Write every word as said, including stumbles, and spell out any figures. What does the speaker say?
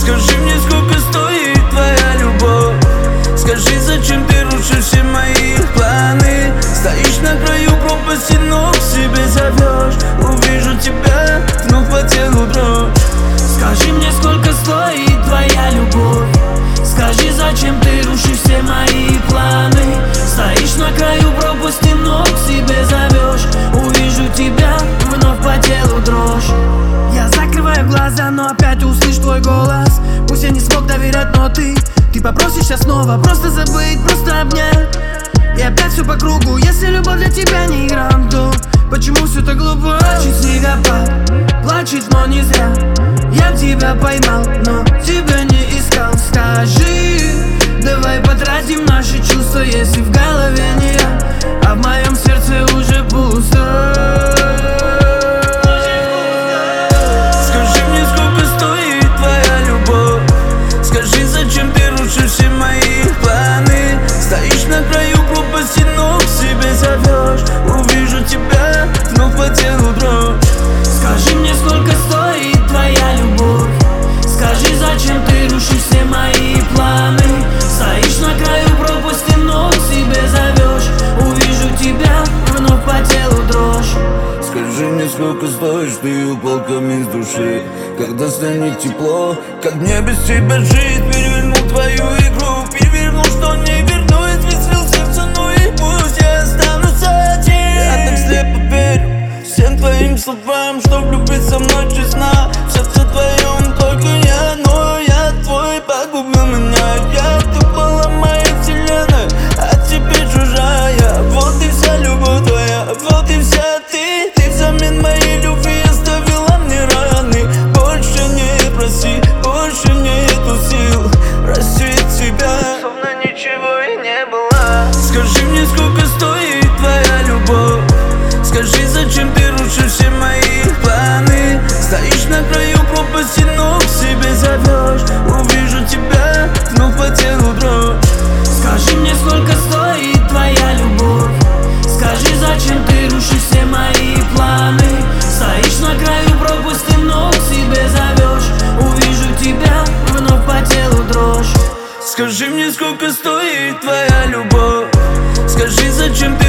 Скажи мне, сколько стоит твоя любовь. Скажи, зачем ты рушишь все мои планы. Стоишь на краю пропасти, но к себе зовешь. Увижу тебя, вновь по телу дрожь. Скажи мне, сколько стоит твоя любовь. Скажи, зачем ты рушишь все мои планы. Стоишь на краю пропасти, но к себе зовешь. Увижу тебя, вновь по телу дрожь. Я закрываю глаза, но опять услышь твой голос. Пусть я не смог доверять, но ты Ты попросишься снова, просто забыть, просто обнять. И опять все по кругу. Если любовь для тебя не игра, то почему все так глупо? Плачет снегопад, плачет, но не зря. Я тебя поймал, но тебя не искал. Скажи, давай потратим наши чувства, если в голове не я, а в моем сердце уже пусто. Скажи мне, сколько стоит твоя любовь. Скажи, зачем ты рушишь все мои планы. Стоишь на краю пропасти, но к себе зовешь. Увижу тебя, вновь по телу дрожь. Скажи мне, сколько стоит твоя любовь. Скажи, зачем ты рушишь все мои планы. Стоишь на краю пропасти, но к себе зовешь. Увижу тебя, вновь по телу дрожь. Скажи мне, сколько стоишь ты упал камень с души. Когда станет тепло, как мне без тебя жить. Перевернул твою игру, перевернул, что не вернусь. Выстрел сердца, ну и пусть я останусь один. Я так слепо верю всем твоим словам, что влюбиться в ночь честна. В сердце твоем только я, но я твой погубил меня. Я, ты была моей вселенной, а теперь чужая. Вот и вся любовь твоя, вот и вся ты. Ты взамен моей любви оставила мне раны. Больше не проси, больше нету сил простить тебя, словно ничего и не было. Скажи мне, сколько стоит твоя любовь. Скажи, зачем ты рушишь все мои планы. Стоишь на краю пропасти, но к себе зовешь. Увижу тебя, вновь по телу дрожь. Скажи мне, сколько стоит твоя любовь. Скажи, зачем ты рушишь все мои планы. Стоишь на краю пропасти, но к себе зовешь. Увижу тебя, вновь по телу дрожь. Скажи мне, сколько стоит твоя любовь. Скажи, зачем